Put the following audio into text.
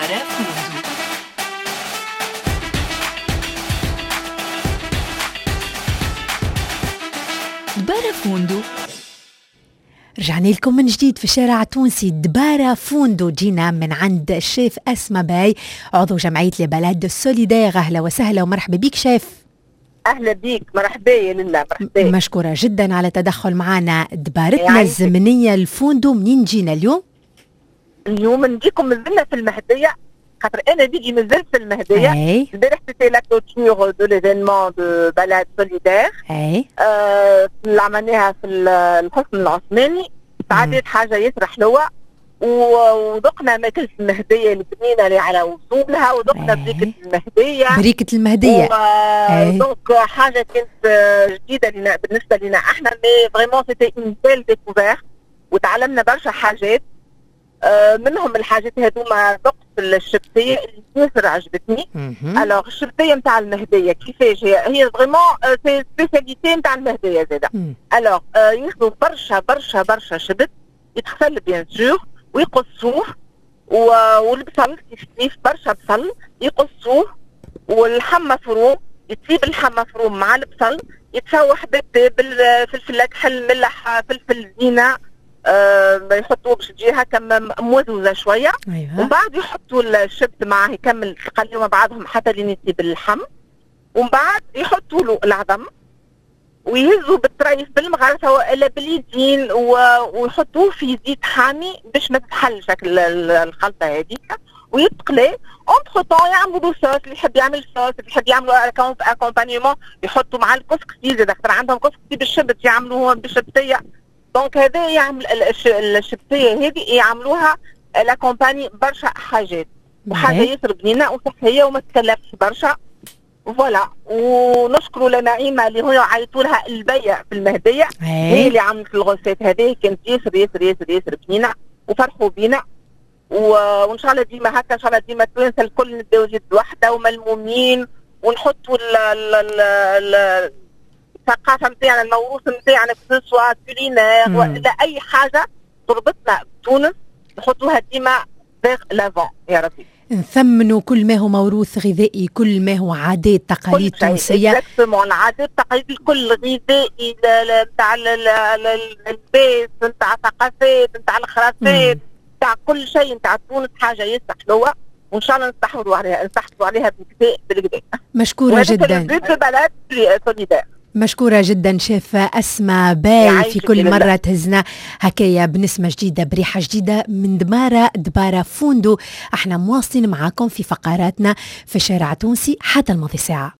دبارة فندو. دبارة فندو. رجعنا لكم من جديد في الشارع التونسي دبارة فوندو. جينا من عند الشيف أسماء باي عضو جمعية لي بلاد السوليدير. أهلا وسهلا ومرحبا بيك شيف. أهلا بيك، مرحبا يا لله. مرحبا، مشكورة جدا على تدخل معنا. دبارتنا الزمنية الفوندو منين جينا اليوم؟ اليوم نجيكم مازلنا في المهدية، خاطر أنا بيجي مازلت في المهدية. البارح سيتي لا كلوتور دو ليفينمون دو بلاد سوليدير اللي عملناها في الحصن العثماني. تعديت حاجة ياسر حلوة، وذقنا ماكلة المهدية البنينة اللي على وصولها، وذقنا بريكة المهدية. دونك حاجة كانت جديدة لنا بالنسبة لنا احنا، مي فريمون سيتي اون بيل ديكوفيرت، وتعلمنا برشا حاجات. منهم الحاجات هذوما ذقت الشبتية اللي ياسر عجبتني. الوغ الشبتية نتاع المهدية كيفاش هي فريمون سي سبيسياليتي نتاع المهدية زادا. الوغ ياخذوا برشا برشا برشا شبت، يتغسل بيان سور ويقصوه، والبصل كيف برشا بصل يقصوه، واللحم مفروم يتسيب اللحم مفروم مع البصل، يتشوح بالتابل، فلفل كحل ملح فلفل زينه، يحطوه باش تجي هكا موزوزه شويه. ومن بعد يحطوا الشبت معاه يكمل يقليوا مع بعضهم حتى لين يسيب اللحم، ومن بعد يحطوا له العظم ويهزوا بالطريف بالمغرفه والا باليدين، ويحطوه في زيت حامي باش ما تتحلش الخلطه هذيك، ويتقلي. اونتخ طون يعملوا صوص، اللي يحب يعمل صوص، اللي يحب يعملوا اكومبانيمون يحطوا مع الكسكسي زاد، خاطر عندهم كسكسي بالشبت يعملوه بالشبتيه. دونك هذا يعمل الشبتيه هذه يعملوها لاكومباني برشا حاجات، وحاجه ياسر بنينه وصحيه وما تكلفش برشا. فوالا، ونشكروا لنعيمه اللي هو عيطوا لها البيع في المهديه، هي اللي عملت الغوسيت هذه، كانت ياسر ياسر ياسر ياسر بنينه وفرحوا بينا. وان شاء الله ديما هكا، ان شاء الله ديما التوانسه الكل نداو يد واحده وملمومين، ونحطوا الثقافه نتاعنا، الموروث نتاعنا سواء كولينير ولا اي حاجه تربطنا بتونس، نحطوها ديما فيغ لافون يا ربي. نثمنوا كل ما هو موروث غذائي، كل ما هو عادات تقاليد تونسيه. اكزاكتومون، العادات التقاليد الكل غذائي نتاع البيت، نتاع الثقافات، نتاع الخرافات، نتاع كل شيء نتاع تونس، حاجه ياسر حلوه، وان شاء الله نستحوذوا عليها بالكدا. مشكوره جدا. بلد سوليدير. مشكورة جدا شيف أسماء باي، في كل مرة تهزنا هكايا بنسمة جديدة بريحة جديدة من دبارة فوندو. احنا مواصلين معاكم في فقراتنا في الشارع التونسي حتى الماضي ساعة.